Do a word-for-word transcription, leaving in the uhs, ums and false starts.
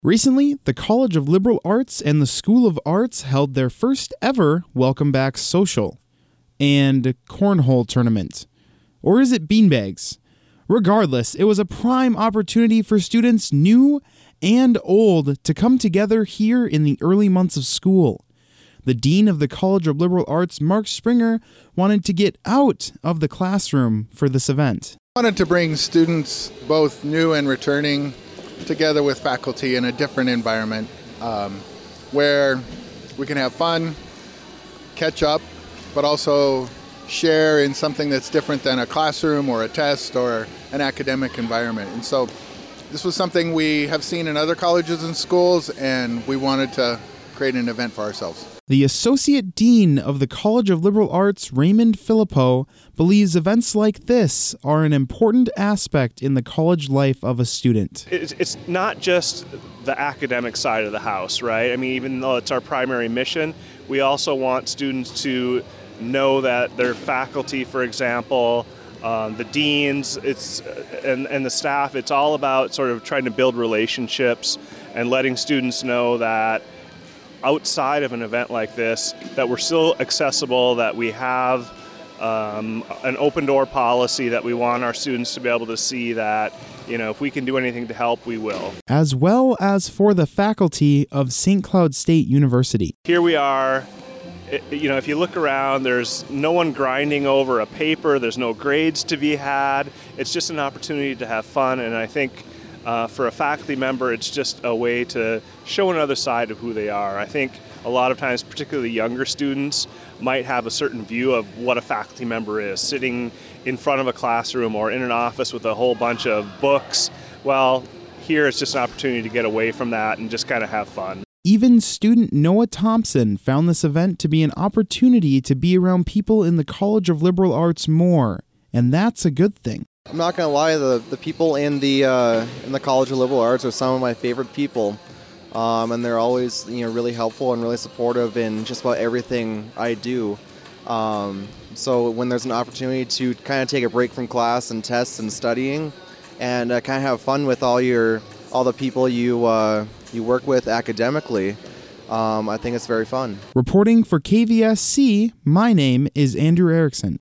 Recently, the College of Liberal Arts and the School of Arts held their first ever Welcome Back Social and Cornhole Tournament. Or is it beanbags? Regardless, it was a prime opportunity for students new and old to come together here in the early months of school. The Dean of the College of Liberal Arts, Mark Springer, wanted to get out of the classroom for this event. I wanted to bring students, both new and returning, together with faculty in a different environment um, where we can have fun, catch up, but also share in something that's different than a classroom or a test or an academic environment. And so this was something we have seen in other colleges and schools, and we wanted to create an event for ourselves. The Associate Dean of the College of Liberal Arts, Raymond Philippou, believes events like this are an important aspect in the college life of a student. It's not just the academic side of the house, right? I mean, even though it's our primary mission, we also want students to know that their faculty, for example, um, the deans, it's and, and the staff, it's all about sort of trying to build relationships and letting students know that outside of an event like this, that we're still accessible, that we have um, an open door policy, that we want our students to be able to see that, you know, if we can do anything to help, we will. As well as for the faculty of Saint Cloud State University. Here we are. It, you know, if you look around, there's no one grinding over a paper, there's no grades to be had. It's just an opportunity to have fun, and I think Uh, for a faculty member, it's just a way to show another side of who they are. I think a lot of times, particularly younger students, might have a certain view of what a faculty member is, sitting in front of a classroom or in an office with a whole bunch of books. Well, here it's just an opportunity to get away from that and just kind of have fun. Even student Noah Thompson found this event to be an opportunity to be around people in the College of Liberal Arts more, and that's a good thing. I'm not going to lie, the, the people in the uh, in the College of Liberal Arts are some of my favorite people, um, and they're always you know really helpful and really supportive in just about everything I do. Um, so when there's an opportunity to kind of take a break from class and tests and studying, and uh, kind of have fun with all your all the people you uh, you work with academically, um, I think it's very fun. Reporting for K V S C, my name is Andrew Erickson.